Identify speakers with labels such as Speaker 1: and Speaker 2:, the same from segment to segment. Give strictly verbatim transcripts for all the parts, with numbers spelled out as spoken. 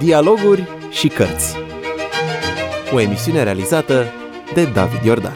Speaker 1: Dialoguri și cărți. O emisiune realizată de David Iordan.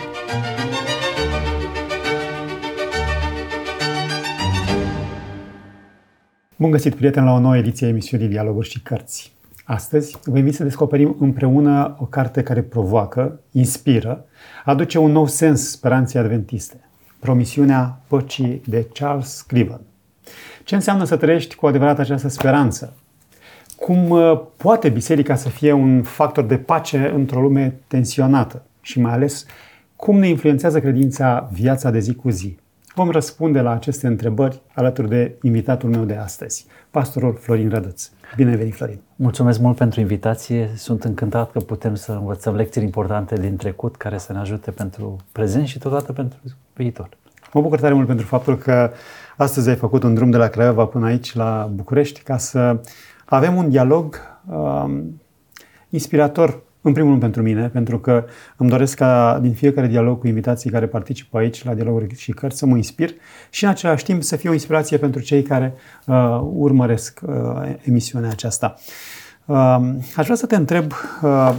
Speaker 2: Bun găsit, prieteni, la o nouă ediție a emisiunii Dialoguri și cărți. Astăzi vă invit să descoperim împreună o carte care provoacă, inspiră, aduce un nou sens speranței adventiste. Promisiunea păcii de Charles Scriven. Ce înseamnă să trăiești cu adevărat această speranță? Cum poate biserica să fie un factor de pace într-o lume tensionată? Și mai ales, cum ne influențează credința viața de zi cu zi? Vom răspunde la aceste întrebări alături de invitatul meu de astăzi, pastorul Florin Rădăț. Bine ai venit, Florin!
Speaker 3: Mulțumesc mult pentru invitație. Sunt încântat că putem să învățăm lecții importante din trecut care să ne ajute pentru prezent și totodată pentru viitor.
Speaker 2: Mă bucur tare mult pentru faptul că astăzi ai făcut un drum de la Craiova până aici, la București, ca să avem un dialog um, inspirator, în primul rând pentru mine, pentru că îmi doresc ca din fiecare dialog cu invitații care participă aici la Dialoguri și Cărți să mă inspir și în același timp să fie o inspirație pentru cei care uh, urmăresc uh, emisiunea aceasta. Uh, aș vrea să te întreb, uh,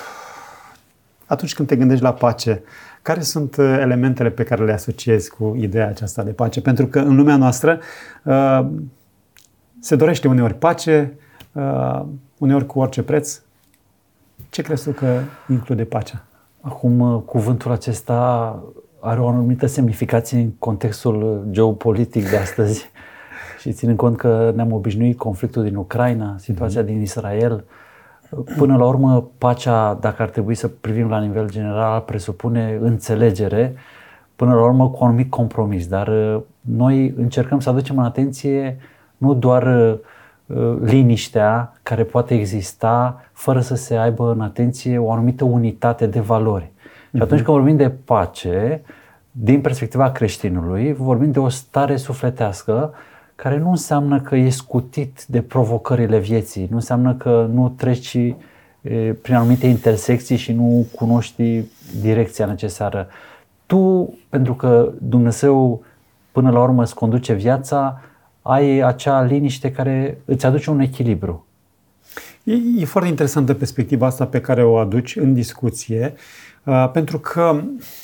Speaker 2: atunci când te gândești la pace, care sunt elementele pe care le asociezi cu ideea aceasta de pace? Pentru că în lumea noastră uh, se dorește uneori pace, uh, uneori cu orice preț. Ce crezi tu că include pacea?
Speaker 3: Acum, cuvântul acesta are o anumită semnificație în contextul geopolitic de astăzi și ținând cont că ne-am obișnuit conflictul din Ucraina, situația mm-hmm. din Israel. Până la urmă, pacea, dacă ar trebui să privim la nivel general, presupune înțelegere, până la urmă cu un anumit compromis. Dar noi încercăm să aducem în atenție nu doar liniștea care poate exista fără să se aibă în atenție o anumită unitate de valori. Uh-huh. Și atunci când vorbim de pace, din perspectiva creștinului, vorbim de o stare sufletească care nu înseamnă că ești scutit de provocările vieții, nu înseamnă că nu treci e, prin anumite intersecții și nu cunoști direcția necesară. Tu, pentru că Dumnezeu până la urmă îți conduce viața, ai acea liniște care îți aduce un echilibru.
Speaker 2: E, e foarte interesantă perspectiva asta pe care o aduci în discuție, uh, pentru că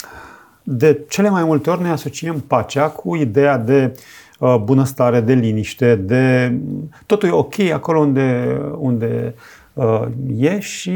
Speaker 2: de cele mai multe ori ne asociem pacea cu ideea de uh, bunăstare, de liniște, de totul e ok acolo unde, unde uh, e și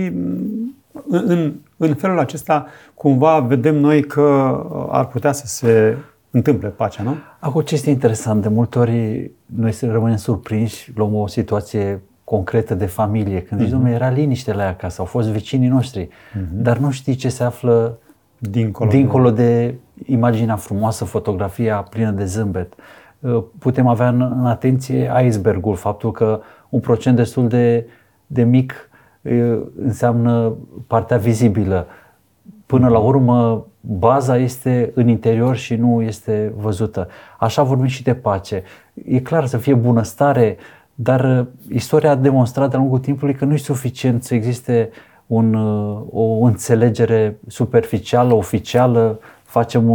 Speaker 2: în, în felul acesta cumva vedem noi că ar putea să se întâmple pacea, nu?
Speaker 3: Acum, ce este interesant, de multe ori noi să rămânem surprinși, luăm o situație concretă de familie, când zici, uh-huh. dom'le, era liniște la ea acasă, au fost vecinii noștri, uh-huh. dar nu știi ce se află dincolo, dincolo de... de imaginea frumoasă, fotografia plină de zâmbet. Putem avea în, în atenție icebergul, faptul că un procent destul de, de mic înseamnă partea vizibilă. Până la urmă, baza este în interior și nu este văzută. Așa vorbim și de pace. E clar să fie bunăstare, dar istoria a demonstrat de-a lungul timpului că nu e suficient să existe un, o înțelegere superficială, oficială, facem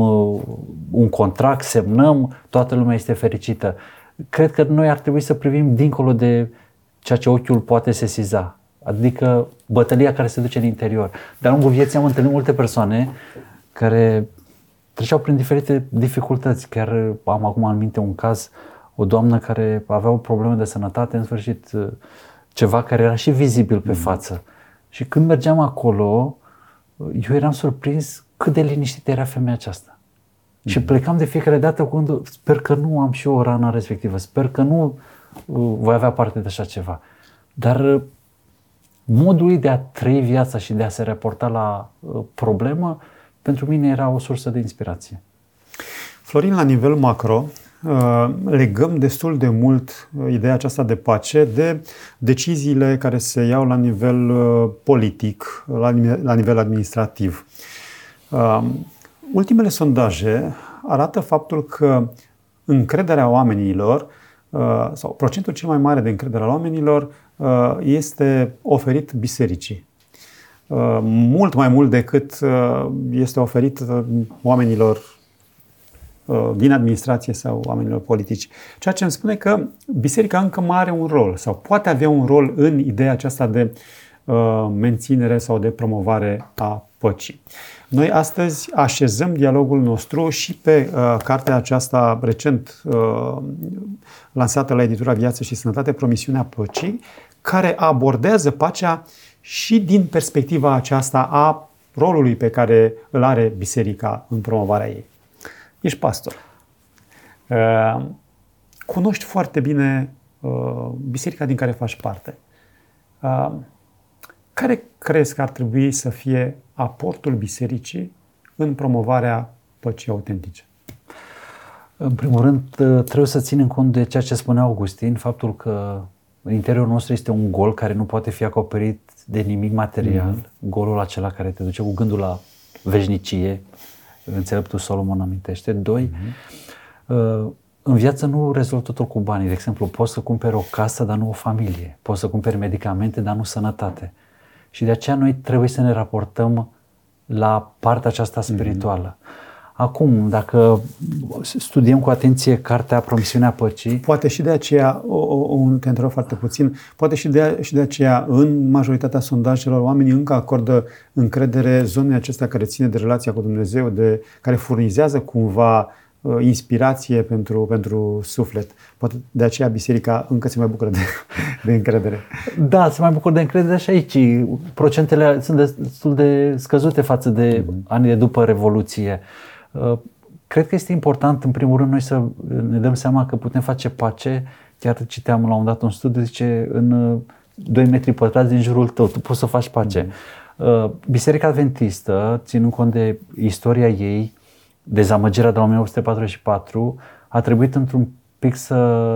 Speaker 3: un contract, semnăm, toată lumea este fericită. Cred că noi ar trebui să privim dincolo de ceea ce ochiul poate sesiza. Adică bătălia care se duce în interior. De-a lungul vieții am întâlnit multe persoane care treceau prin diferite dificultăți. Chiar am acum în minte un caz, o doamnă care avea o problemă de sănătate, în sfârșit ceva care era și vizibil pe față. Și când mergeam acolo, eu eram surprins cât de liniștită era femeia aceasta. Mm. Și plecam de fiecare dată cu gândul, sper că nu am și eu o rană respectivă, sper că nu voi avea parte de așa ceva. Dar modul ei de a trăi viața și de a se raporta la uh, problemă, pentru mine era o sursă de inspirație.
Speaker 2: Florin, la nivel macro, uh, legăm destul de mult uh, ideea aceasta de pace de deciziile care se iau la nivel uh, politic, la nivel, la nivel administrativ. Uh, ultimele sondaje arată faptul că încrederea oamenilor uh, sau procentul cel mai mare de încredere al oamenilor este oferit bisericii. Mult mai mult decât este oferit oamenilor din administrație sau oamenilor politici. Ceea ce îmi spune că biserica încă mai are un rol sau poate avea un rol în ideea aceasta de menținere sau de promovare a păcii. Noi astăzi așezăm dialogul nostru și pe uh, cartea aceasta recent uh, lansată la editura Viață și Sănătate, Promisiunea Păcii, care abordează pacea și din perspectiva aceasta a rolului pe care îl are biserica în promovarea ei. Ești pastor. Uh, cunoști foarte bine uh, biserica din care faci parte. Uh, Care crezi că ar trebui să fie aportul bisericii în promovarea păcii autentice?
Speaker 3: În primul rând, trebuie să ținem cont de ceea ce spunea Augustin, faptul că în interiorul nostru este un gol care nu poate fi acoperit de nimic material, mm-hmm. golul acela care te duce cu gândul la veșnicie, înțeleptul Solomon amintește. Doi, mm-hmm. în viață nu rezolvi totul cu banii. De exemplu, poți să cumperi o casă, dar nu o familie. Poți să cumperi medicamente, dar nu sănătate. Și de aceea noi trebuie să ne raportăm la partea aceasta spirituală. Mm-hmm. Acum, dacă studiem cu atenție cartea Promisiunea Păcii...
Speaker 2: Poate și de aceea, o, o, te întreb foarte puțin, poate și de, și de aceea în majoritatea sondajelor oamenii încă acordă încredere zonei acestea care ține de relația cu Dumnezeu, de, care furnizează cumva inspirație pentru, pentru suflet. Poate de aceea biserica încă se mai bucură de, de încredere.
Speaker 3: Da, se mai bucură de încredere și aici. Procentele sunt destul de scăzute față de mm-hmm. anii de după Revoluție. Cred că este important, în primul rând, noi să ne dăm seama că putem face pace. Chiar citeam la un dat un studiu, zice, în doi metri pătrați din jurul tău, tu poți să faci pace. Mm-hmm. Biserica Adventistă, ținând cont de istoria ei, dezamăgirea de la o mie opt sute patruzeci și patru, a trebuit într-un pic să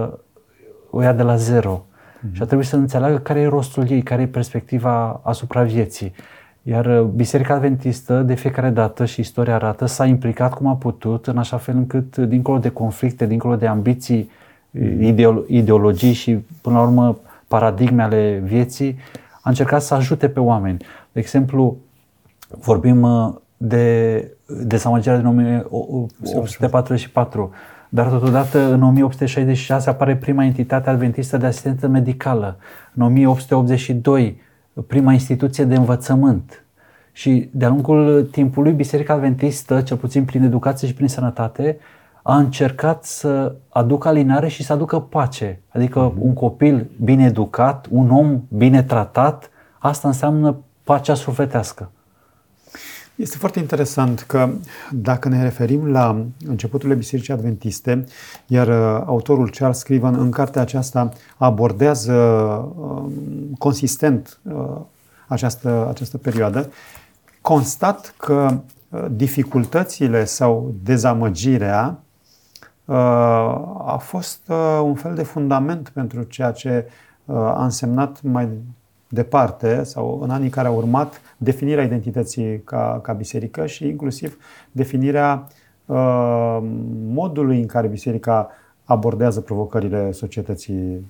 Speaker 3: o ia de la zero. Mm-hmm. Și a trebuit să înțeleagă care e rostul ei, care e perspectiva asupra vieții. Iar Biserica Adventistă, de fiecare dată, și istoria arată, s-a implicat cum a putut, în așa fel încât, dincolo de conflicte, dincolo de ambiții, ideolo- ideologii și, până la urmă, paradigme ale vieții, a încercat să ajute pe oameni. De exemplu, vorbim de dezamăgirea din o mie opt sute patruzeci și patru, dar totodată în o mie opt sute șaizeci și șase apare prima entitate adventistă de asistență medicală, în o mie opt sute optzeci și doi prima instituție de învățământ și de-a lungul timpului Biserica Adventistă, cel puțin prin educație și prin sănătate, a încercat să aducă alinare și să aducă pace, adică mm-hmm. un copil bine educat, un om bine tratat, asta înseamnă pacea sufletească.
Speaker 2: Este foarte interesant că dacă ne referim la începuturile Bisericii Adventiste, iar autorul Charles Scriven în cartea aceasta abordează uh, consistent uh, această, această perioadă, constat că uh, dificultățile sau dezamăgirea uh, a fost uh, un fel de fundament pentru ceea ce uh, a însemnat mai departe sau în anii care au urmat definirea identității ca, ca biserică și inclusiv definirea uh, modului în care biserica abordează provocările societății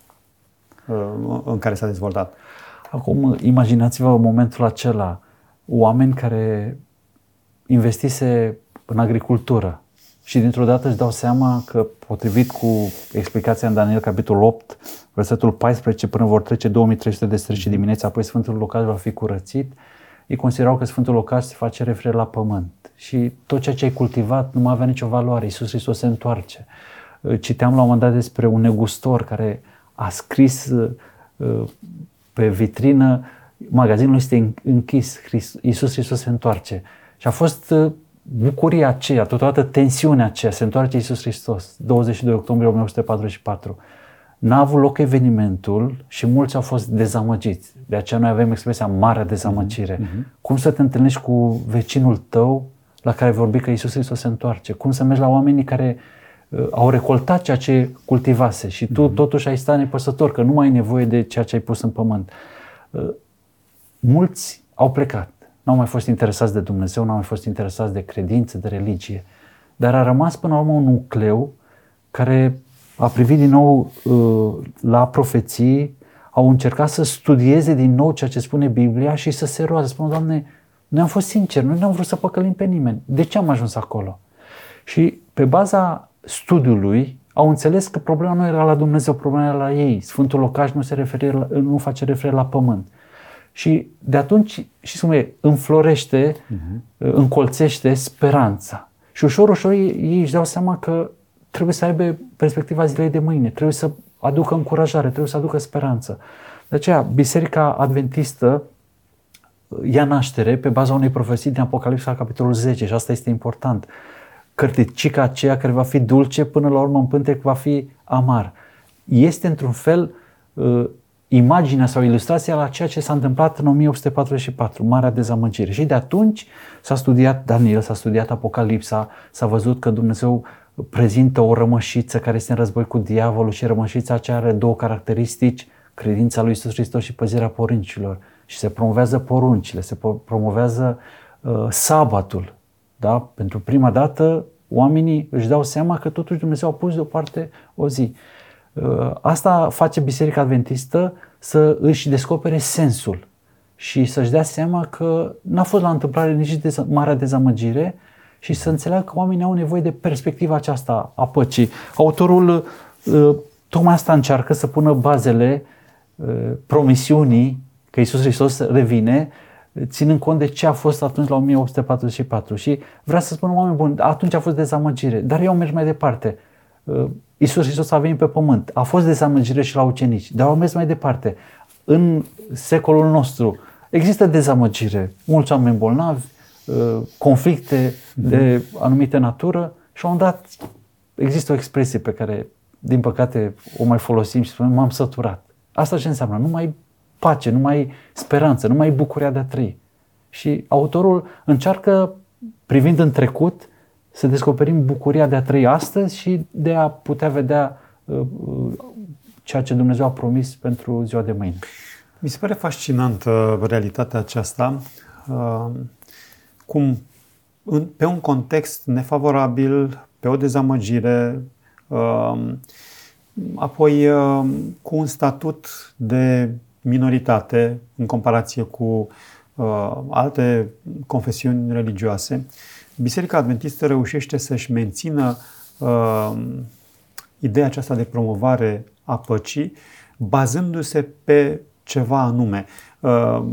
Speaker 2: uh, în care s-a dezvoltat.
Speaker 3: Acum, imaginați-vă momentul acela, oameni care investise în agricultură și dintr-o dată își dau seama că, potrivit cu explicația în Daniel, capitolul opt, versetul paisprezece, până vor trece două mii trei sute de străzi și dimineața, apoi Sfântul Locaș va fi curățit, ei considerau că Sfântul Locaș se face referire la pământ și tot ceea ce ai cultivat nu mai avea nicio valoare. Iisus Hristos se întoarce. Citeam la un moment dat despre un negustor care a scris pe vitrină: magazinul este închis, Iisus Hristos se întoarce. Și a fost bucuria aceea, totodată tensiunea aceea, se întoarce Iisus Hristos, douăzeci și doi octombrie o mie opt sute patruzeci și patru. N-a avut loc evenimentul și mulți au fost dezamăgiți. De aceea noi avem expresia marea dezamăgire. Uh-huh. Cum să te întâlnești cu vecinul tău la care vorbi că Iisus Hristos se întoarce? Cum să mergi la oamenii care uh, au recoltat ceea ce cultivase și tu uh-huh. totuși ai stat nepăsător, că nu mai ai nevoie de ceea ce ai pus în pământ. Uh, mulți au plecat. N-au mai fost interesați de Dumnezeu, n-au mai fost interesați de credință, de religie. Dar a rămas până la urmă un nucleu care a privit din nou uh, la profeții, au încercat să studieze din nou ceea ce spune Biblia și să se roage. Spune: Doamne, noi am fost sinceri, noi n-am vrut să păcălim pe nimeni. De ce am ajuns acolo? Și pe baza studiului au înțeles că problema nu era la Dumnezeu, problema era la ei. Sfântul Locaș nu, se referie la, nu face referire la pământ. Și de atunci, și cum e, înflorește, uh-huh. încolțește speranța. Și ușor, ușor ei, ei își dau seama că trebuie să aibă perspectiva zilei de mâine, trebuie să aducă încurajare, trebuie să aducă speranță. De aceea, Biserica Adventistă ia naștere pe baza unei profeții din Apocalipsa, capitolul zece, și asta este important. Cărticica aceea care va fi dulce, până la urmă în pântec va fi amar. Este într-un fel imaginea sau ilustrația la ceea ce s-a întâmplat în o mie opt sute patruzeci și patru, Marea Dezamăgire. Și de atunci s-a studiat Daniel, s-a studiat Apocalipsa, s-a văzut că Dumnezeu prezintă o rămășiță care este în război cu diavolul și rămășița aceea are două caracteristici, credința lui Iisus Hristos și păzirea poruncilor. Și se promovează poruncile, se promovează uh, sabatul. Da? Pentru prima dată oamenii își dau seama că totuși Dumnezeu a pus deoparte o zi. Uh, asta face Biserica Adventistă să își descopere sensul și să-și dea seama că n-a fost la întâmplare nici de marea dezamăgire și să înțeleagă că oamenii au nevoie de perspectiva aceasta a păcii. Autorul uh, tocmai asta încearcă să pună bazele uh, promisiunii că Iisus Hristos revine, ținând cont de ce a fost atunci la o mie opt sute patruzeci și patru. Și vreau să spun, oameni buni, atunci a fost dezamăgire, dar eu merg mai departe. Iisus Hristos a venit pe pământ, a fost dezamăgire și la ucenici, dar au mers mai departe. În secolul nostru există dezamăgire, mulți oameni bolnavi, conflicte de anumită natură și la un dat există o expresie pe care, din păcate, o mai folosim și spunem, m-am săturat. Asta ce înseamnă? Nu mai pace, nu mai speranță, nu mai bucuria de a trăi. Și autorul încearcă, privind în trecut, să descoperim bucuria de a trăi astăzi și de a putea vedea uh, ceea ce Dumnezeu a promis pentru ziua de mâine.
Speaker 2: Mi se pare fascinantă realitatea aceasta, uh, cum în, pe un context nefavorabil, pe o dezamăgire, uh, apoi uh, cu un statut de minoritate în comparație cu uh, alte confesiuni religioase, Biserica Adventistă reușește să-și mențină uh, ideea aceasta de promovare a păcii, bazându-se pe ceva anume. Uh,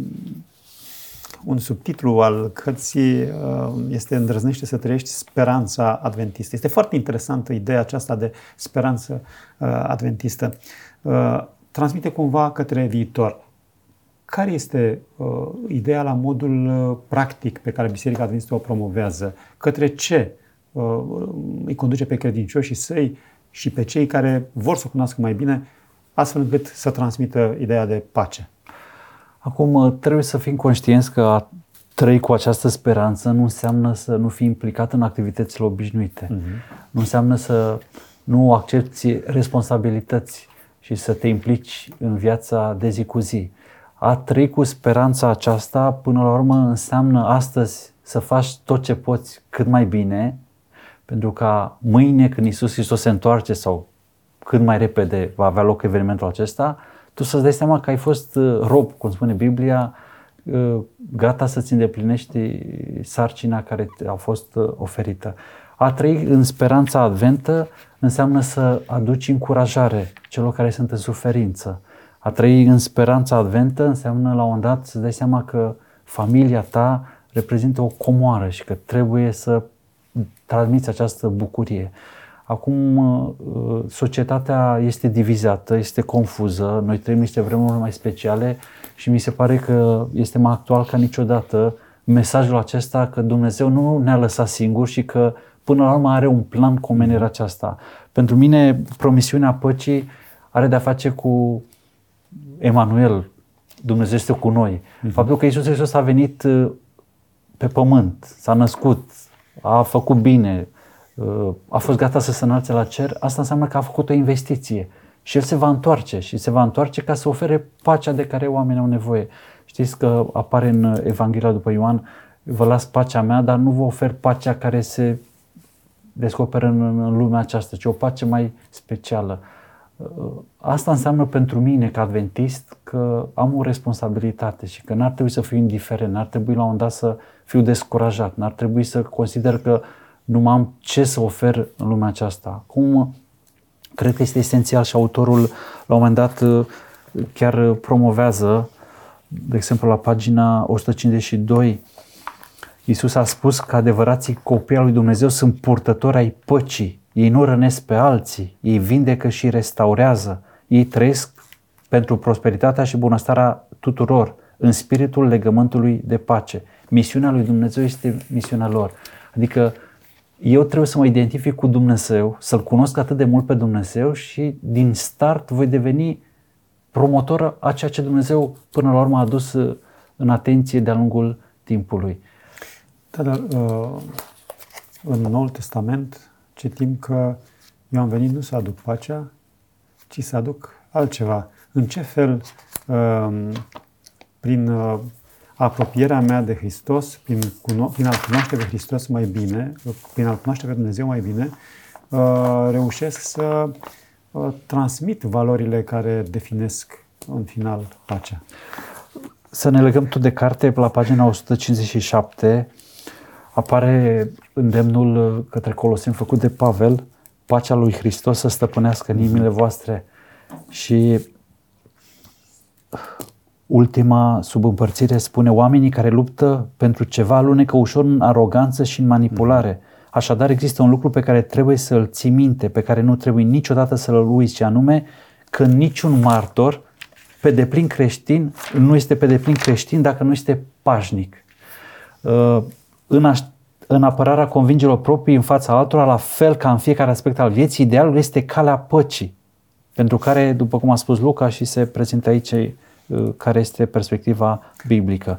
Speaker 2: un subtitlu al cărții uh, este Îndrăznește să trăiești speranța adventistă. Este foarte interesantă ideea aceasta de speranță uh, adventistă. Uh, transmite cumva către viitor. Care este uh, ideea la modul uh, practic pe care Biserica Adventistă o promovează? Către ce uh, îi conduce pe credincioșii săi și pe cei care vor să o cunoască mai bine, astfel încât să transmită ideea de pace?
Speaker 3: Acum, trebuie să fim conștienți că a trăi cu această speranță nu înseamnă să nu fii implicat în activitățile obișnuite. Uh-huh. Nu înseamnă să nu accepti responsabilități și să te implici în viața de zi cu zi. A trăi cu speranța aceasta, până la urmă, înseamnă astăzi să faci tot ce poți cât mai bine, pentru ca mâine, când Iisus Hristos se întoarce sau cât mai repede va avea loc evenimentul acesta, tu să-ți dai seama că ai fost rob, cum spune Biblia, gata să-ți îndeplinești sarcina care a fost oferită. A trăi în speranța adventă înseamnă să aduci încurajare celor care sunt în suferință. A trăi în speranța adventă înseamnă la un moment dat să dai seama că familia ta reprezintă o comoară și că trebuie să transmiți această bucurie. Acum societatea este divizată, este confuză, noi trăim niște vremuri mai speciale și mi se pare că este mai actual ca niciodată mesajul acesta că Dumnezeu nu ne-a lăsat singuri și că până la urmă are un plan cu omenirea aceasta. Pentru mine promisiunea păcii are de-a face cu Emanuel, Dumnezeu este cu noi. Uh-huh. Faptul că Iisus Hristos a venit pe pământ, s-a născut, a făcut bine, a fost gata să se înalțe la cer, asta înseamnă că a făcut o investiție și El se va întoarce și se va întoarce ca să ofere pacea de care oamenii au nevoie. Știți că apare în Evanghelia după Ioan, vă las pacea mea, dar nu vă ofer pacea care se descoperă în, în lumea aceasta, ci o pace mai specială. Asta înseamnă pentru mine, ca adventist, că am o responsabilitate și că n-ar trebui să fiu indiferent, n-ar trebui la un dat să fiu descurajat, n-ar trebui să consider că nu mai am ce să ofer în lumea aceasta. Acum, cred că este esențial și autorul la un moment dat chiar promovează, de exemplu la pagina o sută cincizeci și doi, Iisus a spus că adevărații copii al lui Dumnezeu sunt purtători ai păcii. Ei nu rănesc pe alții, ei vindecă și restaurează, ei trăiesc pentru prosperitatea și bunăstarea tuturor, în spiritul legământului de pace. Misiunea lui Dumnezeu este misiunea lor. Adică eu trebuie să mă identific cu Dumnezeu, să-L cunosc atât de mult pe Dumnezeu și din start voi deveni promotor a ceea ce Dumnezeu până la urmă a adus în atenție de-a lungul timpului.
Speaker 2: Da, dar în Noul Testament citim că eu am venit nu să aduc pacea, ci să aduc altceva. În ce fel, prin apropierea mea de Hristos, prin, cuno- prin a cunoaște pe Hristos mai bine, prin a cunoaște pe Dumnezeu mai bine, reușesc să transmit valorile care definesc în final pacea.
Speaker 3: Să ne legăm tot de carte, la pagina o sută cincizeci și șapte apare îndemnul către Coloseni făcut de Pavel, pacea lui Hristos să stăpânească în inimile voastre. Și ultima subîmpărțire spune: oamenii care luptă pentru ceva alunecă ușor în aroganță și în manipulare. Așadar există un lucru pe care trebuie să-l ții minte, pe care nu trebuie niciodată să-l uiți, și anume că niciun martor pe deplin creștin nu este pe deplin creștin dacă nu este pașnic. În, aș, în apărarea convingerilor proprii în fața altora, la fel ca în fiecare aspect al vieții, idealul este calea păcii, pentru care, după cum a spus Luca, și se prezintă aici care este perspectiva biblică.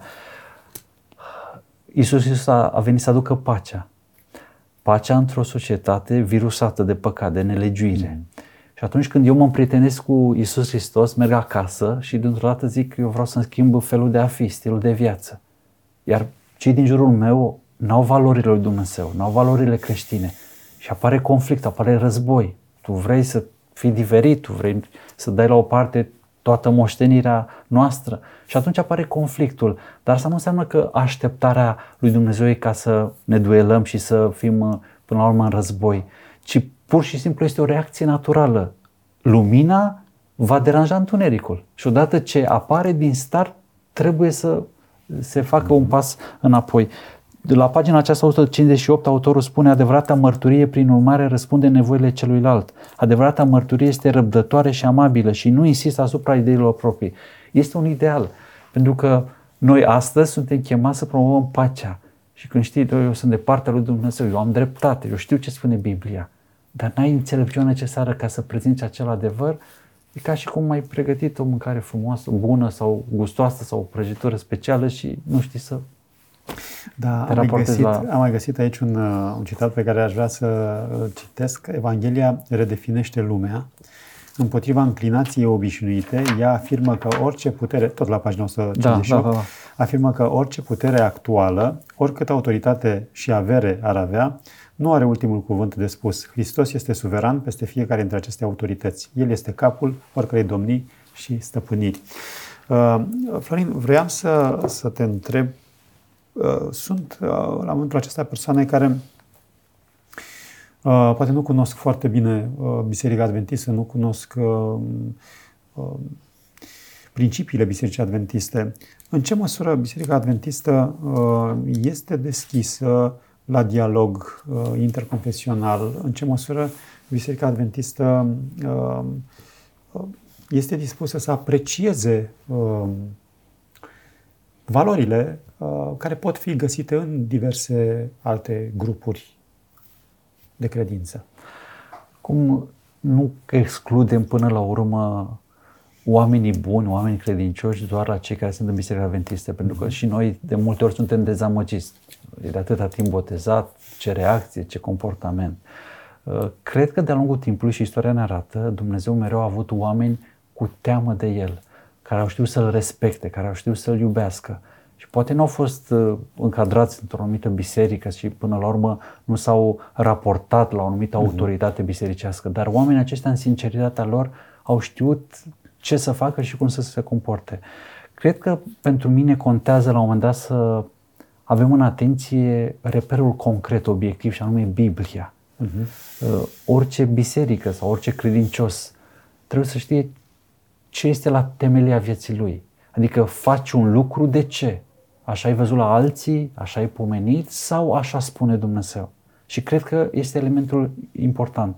Speaker 3: Iisus Hristos a, a venit să aducă pacea. Pacea într-o societate virusată de păcat, de nelegiuire. Mm. Și atunci când eu mă împrietenesc cu Iisus Hristos, merg acasă și dintr-o dată zic că eu vreau să-mi schimb felul de a fi, stilul de viață. Iar cei din jurul meu n-au valorile lui Dumnezeu, n-au valorile creștine. Și apare conflict, apare război. Tu vrei să fii diferit, tu vrei să dai la o parte toată moștenirea noastră și atunci apare conflictul. Dar asta nu înseamnă că așteptarea lui Dumnezeu e ca să ne duelăm și să fim până la urmă în război, ci pur și simplu este o reacție naturală. Lumina va deranja întunericul și odată ce apare din start trebuie să se facă un pas înapoi. De la pagina aceasta o sută cincizeci și opt, autorul spune: adevărata mărturie prin urmare răspunde nevoile celuilalt. Adevărata mărturie este răbdătoare și amabilă și nu insistă asupra ideilor proprii. Este un ideal, pentru că noi astăzi suntem chemați să promovăm pacea. Și când știi, eu sunt de partea lui Dumnezeu, eu am dreptate, eu știu ce spune Biblia, dar n-ai înțelepciunea necesară ca să prezinți acel adevăr, e ca și cum ai pregătit o mâncare frumoasă, bună sau gustoasă sau o prăjitură specială și nu știi să
Speaker 2: Da, am mai, găsit, la... am mai găsit aici un, un citat pe care aș vrea să citesc. Evanghelia redefinește lumea. Împotriva înclinației obișnuite, ea afirmă că orice putere, tot la pagina o sută cincizeci și opt, da, da, da. afirmă că orice putere actuală, oricât autoritate și avere ar avea, nu are ultimul cuvânt de spus. Hristos este suveran peste fiecare dintre aceste autorități. El este capul oricărei domnii și stăpâniri. Uh, Florin, vreau să, să te întreb, uh, sunt uh, la momentul acesta persoane care uh, poate nu cunosc foarte bine uh, Biserica Adventistă, nu cunosc uh, uh, principiile Bisericii Adventiste. În ce măsură Biserica Adventistă uh, este deschisă la dialog uh, interconfesional? În ce măsură Biserica Adventistă uh, este dispusă să aprecieze uh, valorile uh, care pot fi găsite în diverse alte grupuri de credință?
Speaker 3: Cum nu excludem până la urmă oamenii buni, oamenii credincioși doar la cei care sunt în Biserica Adventistă, pentru că și noi de multe ori suntem dezamăgiți. E de atâta timp botezat, ce reacție, ce comportament. Cred că de-a lungul timpului, și istoria ne arată, Dumnezeu mereu a avut oameni cu teamă de El, care au știut să-L respecte, care au știut să-L iubească. Și poate nu au fost încadrați într-o anumită biserică și până la urmă nu s-au raportat la o anumită autoritate bisericească, dar oamenii aceștia în sinceritatea lor au știut ce să facă și cum să se comporte. Cred că pentru mine contează la un moment dat să avem în atenție reperul concret, obiectiv, și anume Biblia. Uh-huh. Orice biserică sau orice credincios trebuie să știe ce este la temelia vieții lui. Adică faci un lucru, de ce? Așa ai văzut la alții, așa ai pomenit sau așa spune Dumnezeu? Și cred că este elementul important.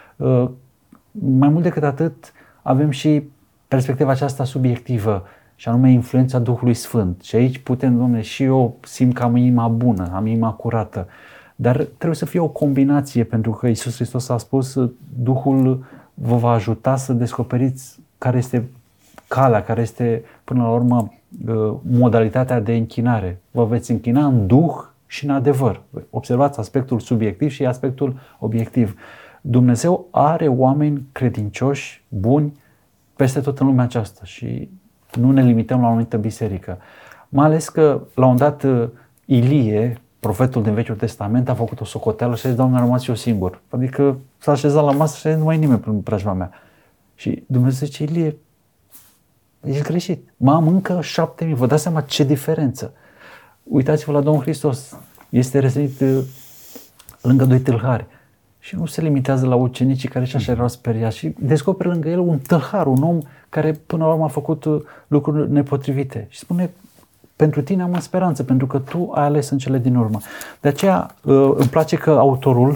Speaker 3: Mai mult decât atât, avem și perspectiva aceasta subiectivă, și anume influența Duhului Sfânt. Și aici putem, Dom'le, și eu simt că am inima bună, am inima curată, dar trebuie să fie o combinație, pentru că Iisus Hristos a spus, Duhul vă va ajuta să descoperiți care este calea, care este, până la urmă, modalitatea de închinare. Vă veți închina în Duh și în adevăr. Observați aspectul subiectiv și aspectul obiectiv. Dumnezeu are oameni credincioși, buni, peste tot în lumea aceasta și nu ne limităm la o anumită biserică. Mai ales că, la un dat, Ilie, profetul din Vechiul Testament, a făcut o socoteală și a zis, Doamne, am rămas eu singur. Adică s-a așezat la masă și a zis, nu mai e nimeni în preajma mea. Și Dumnezeu zice, Ilie, ești greșit. Mai am încă șapte mii. Vă dați seama ce diferență. Uitați-vă la Domnul Hristos. Este răsărit lângă doi tâlhari. Și nu se limitează la ucenicii care și așa erau speriați. Și descoperă lângă el un tâlhar, un om care până la urmă a făcut lucruri nepotrivite. Și spune, pentru tine am în speranță, pentru că tu ai ales în cele din urmă. De aceea îmi place că autorul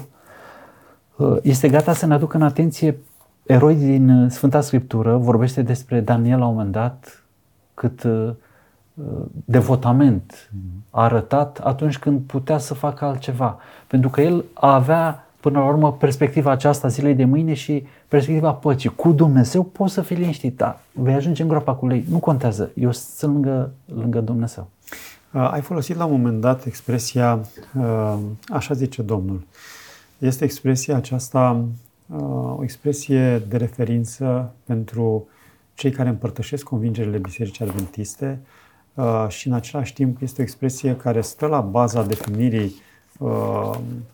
Speaker 3: este gata să ne aducă în atenție eroi din Sfânta Scriptură. Vorbește despre Daniel la un moment dat, cât devotament a arătat atunci când putea să facă altceva. Pentru că el avea până la urmă perspectiva aceasta zilei de mâine și perspectiva păcii. Cu Dumnezeu poți să fii liniștit, dar vei ajunge în groapa cu lei. Nu contează, eu sunt lângă, lângă Dumnezeu.
Speaker 2: Uh, ai folosit la un moment dat expresia, uh, așa zice Domnul. Este expresia aceasta, uh, o expresie de referință pentru cei care împărtășesc convingerile Bisericii Adventiste uh, și în același timp este o expresie care stă la baza definirii uh,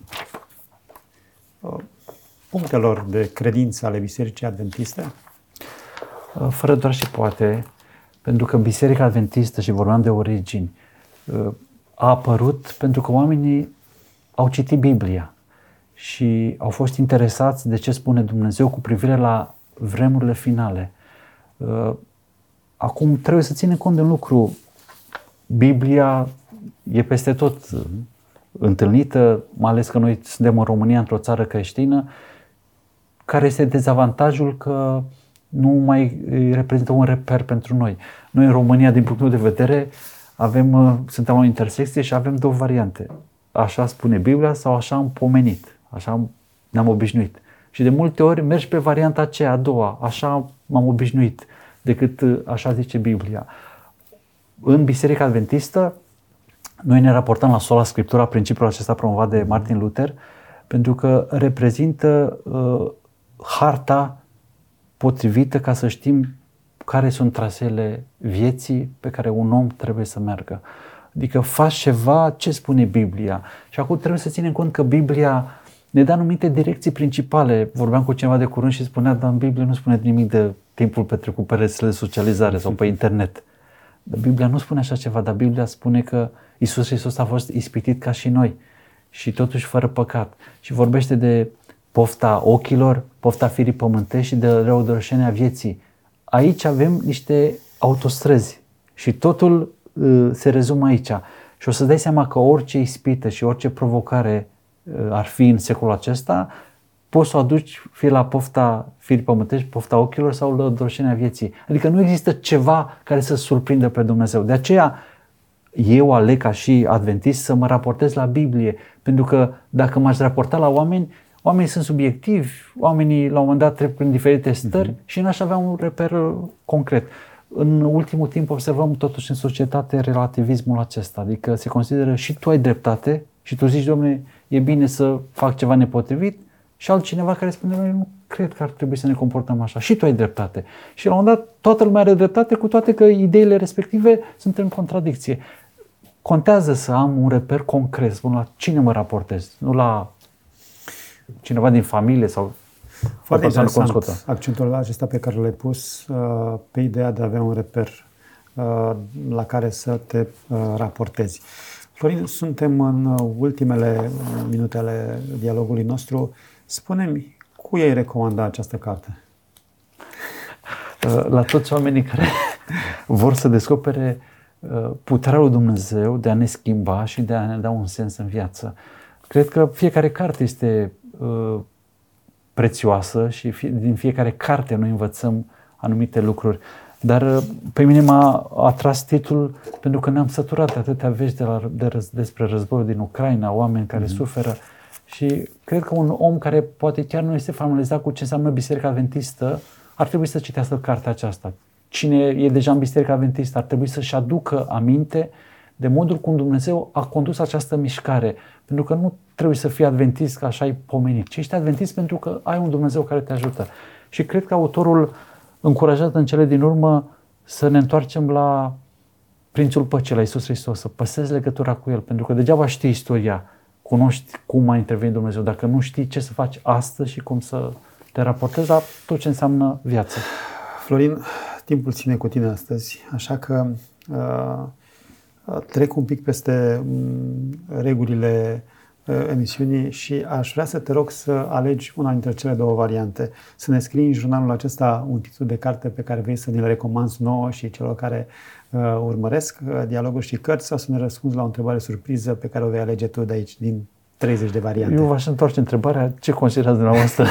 Speaker 2: punctelor de credință ale Bisericii Adventiste?
Speaker 3: Fără doar și poate, pentru că Biserica Adventistă, și vorbeam de origini, a apărut pentru că oamenii au citit Biblia și au fost interesați de ce spune Dumnezeu cu privire la vremurile finale. Acum trebuie să ținem cont de un lucru. Biblia e peste tot întâlnită, mai ales că noi suntem în România, într-o țară creștină, care este dezavantajul că nu mai reprezintă un reper pentru noi. Noi în România, din punctul de vedere, avem, suntem la o intersecție și avem două variante. Așa spune Biblia sau așa am pomenit, așa ne-am obișnuit. Și de multe ori mergi pe varianta aceea, a doua, așa m-am obișnuit, decât așa zice Biblia. În Biserica Adventistă, noi ne raportăm la sola Scriptura, principiul acesta promovat de Martin Luther, pentru că reprezintă uh, harta potrivită ca să știm care sunt traseele vieții pe care un om trebuie să meargă. Adică faci ceva, ce spune Biblia? Și acum trebuie să ținem cont că Biblia ne dă anumite direcții principale. Vorbeam cu cineva de curând și spunea, dar în Biblie nu spune nimic de timpul petrecut pe rețele de socializare sau pe internet. Dar Biblia nu spune așa ceva, dar Biblia spune că Iisus Hristos a fost ispitit ca și noi și totuși fără păcat. Și vorbește de pofta ochilor, pofta firii pământești și de răudărășenia vieții. Aici avem niște autostrăzi și totul uh, se rezumă aici. Și o să dai seama că orice ispită și orice provocare uh, ar fi în secolul acesta, poți să o aduci fie la pofta firii pământești, pofta ochilor sau la răudărășenia vieții. Adică nu există ceva care să surprindă pe Dumnezeu. De aceea eu aleg ca și adventist să mă raportez la Biblie, pentru că dacă m-aș raporta la oameni, oamenii sunt subiectivi, oamenii la un moment dat trec prin diferite stări uh-huh. și n-aș avea un reper concret. În ultimul timp observăm totuși în societate relativismul acesta, adică se consideră și tu ai dreptate și tu zici, Dom'le, e bine să fac ceva nepotrivit, și altcineva care spune, noi nu cred că ar trebui să ne comportăm așa, și tu ai dreptate. Și la un moment dat toată lumea are dreptate, cu toate că ideile respective sunt în contradicție. Contează să am un reper concret, spun la cine mă raportez, nu la cineva din familie sau
Speaker 2: foarte interesant accentul acesta pe care l-ai pus uh, pe ideea de a avea un reper uh, la care să te uh, raportezi. Florin, suntem în ultimele minute ale dialogului nostru. Spune-mi, cui ai recomanda această carte?
Speaker 3: La toți oamenii care vor să descopere puterea lui Dumnezeu de a ne schimba și de a ne da un sens în viață. Cred că fiecare carte este uh, prețioasă și fie, din fiecare carte noi învățăm anumite lucruri. Dar uh, pe mine m-a atras titlul pentru că ne-am săturat de atâtea vești de la, de răz, despre războiul din Ucraina, oameni care mm-hmm. suferă. Și cred că un om care poate chiar nu este familiarizat cu ce înseamnă Biserica Adventistă ar trebui să citească cartea aceasta. Cine e deja în Biserica Adventistă ar trebui să-și aducă aminte de modul cum Dumnezeu a condus această mișcare. Pentru că nu trebuie să fii adventist ca așa ai pomenit, ci ești adventist pentru că ai un Dumnezeu care te ajută. Și cred că autorul încurajat în cele din urmă să ne întoarcem la Prințul Păcii, la Iisus Hristos, să păstrezi legătura cu El. Pentru că degeaba știi istoria, cunoști cum a intervenit Dumnezeu, dacă nu știi ce să faci astăzi și cum să te raportezi la tot ce înseamnă viață.
Speaker 2: Florin, timpul ține cu tine astăzi, așa că uh, trec un pic peste um, regulile uh, emisiunii și aș vrea să te rog să alegi una dintre cele două variante. Să ne scrii în jurnalul acesta un titlu de carte pe care vrei să ne-l recomanzi nouă și celor care uh, urmăresc uh, dialoguri și cărți, sau să ne răspunzi la o întrebare surpriză pe care o vei alege tu de aici, din treizeci de variante.
Speaker 3: Eu v-aș întoarce întrebarea, ce considerați dumneavoastră?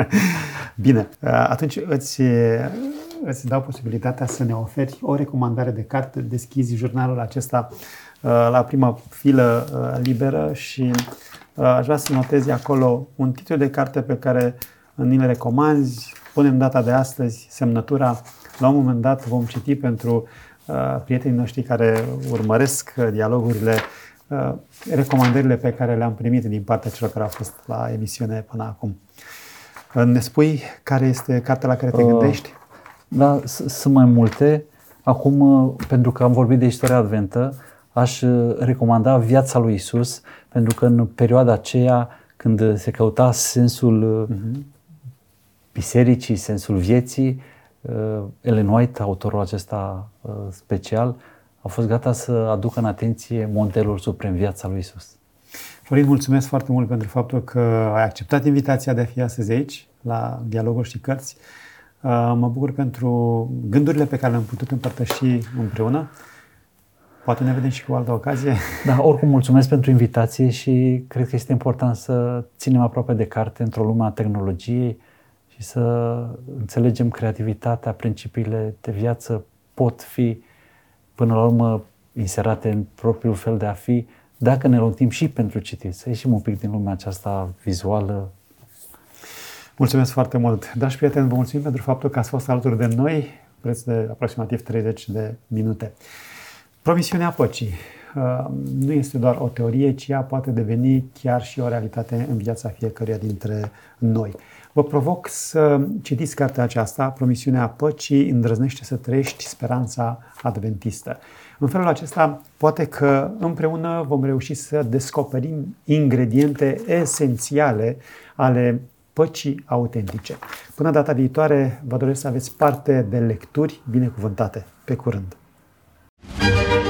Speaker 2: Bine, atunci îți, îți dau posibilitatea să ne oferi o recomandare de carte, deschizi jurnalul acesta la prima filă liberă și aș vrea să notezi acolo un titlu de carte pe care ni le recomanzi, punem data de astăzi, semnătura, la un moment dat vom citi pentru prietenii noștri care urmăresc dialogurile recomandările pe care le-am primit din partea celor care au fost la emisiune până acum. Ne spui care este cartea la care te gândești?
Speaker 3: Da, sunt mai multe. Acum, pentru că am vorbit de istoria adventă, aș recomanda Viața lui Iisus, pentru că în perioada aceea, când se căuta sensul uh-huh. bisericii, sensul vieții, Ellen White, autorul acesta special, a fost gata să aducă în atenție modelul suprem, Viața lui Iisus.
Speaker 2: Florin, mulțumesc foarte mult pentru faptul că ai acceptat invitația de a fi astăzi aici, la Dialoguri și Cărți. Mă bucur pentru gândurile pe care le-am putut împărtăși împreună. Poate ne vedem și cu o altă ocazie.
Speaker 3: Da, oricum mulțumesc pentru invitație și cred că este important să ținem aproape de carte într-o lume a tehnologiei și să înțelegem creativitatea, principiile de viață pot fi până la urmă inserate în propriul fel de a fi, dacă ne luăm timp și pentru citit, să ieșim un pic din lumea aceasta vizuală.
Speaker 2: Mulțumesc foarte mult! Dragi prieteni, vă mulțumim pentru faptul că ați fost alături de noi, preț de aproximativ treizeci de minute. Promisiunea păcii nu este doar o teorie, ci ea poate deveni chiar și o realitate în viața fiecăruia dintre noi. Vă provoc să citiți cartea aceasta, Promisiunea păcii, îndrăznește să trăiești speranța adventistă. În felul acesta, poate că împreună vom reuși să descoperim ingrediente esențiale ale păcii autentice. Până data viitoare, vă doresc să aveți parte de lecturi binecuvântate. Pe curând!